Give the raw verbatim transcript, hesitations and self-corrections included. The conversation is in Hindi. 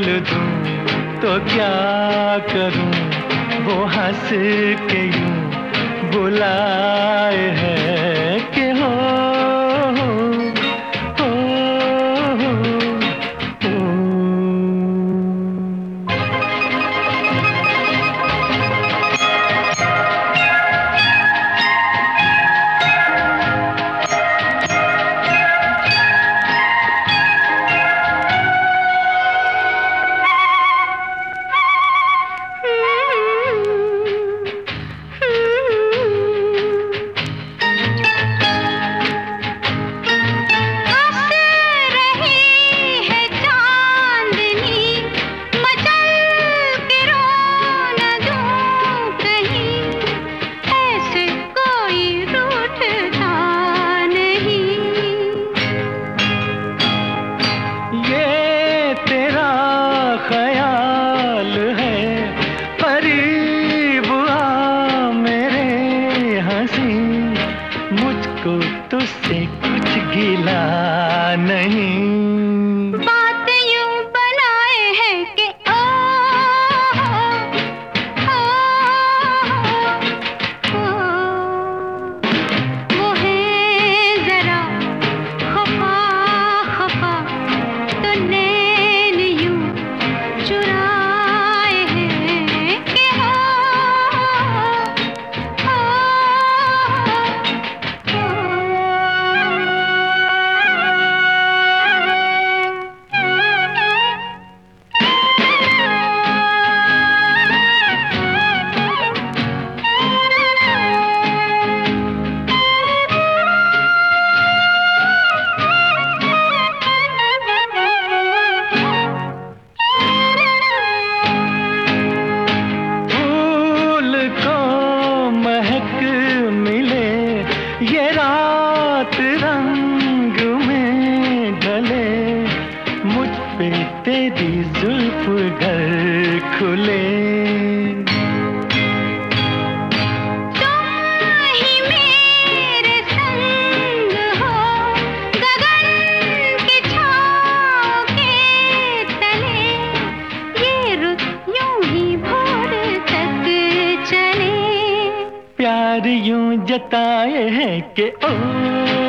दूं तो क्या करूं, वो हंस के यूं बुलाए है कि हो हो हो हो हो। ख्याल है करीब आ मेरे हंसी, मुझको तुझसे कुछ गिला नहीं। बात यूं बनाए है कि ओ ओ ओ वो है जरा खफा खफा, तो नैन यूं चुराए हैं कि हो हो ये रात रंग में ढले, मुझ पे तेरी जुल्फ घर खुले। तुम ही मेरे संग हो, गगन की छाँव के तले, ये रुत यूं ही भोर तक चले। प्यार यूं जताए है कि ओ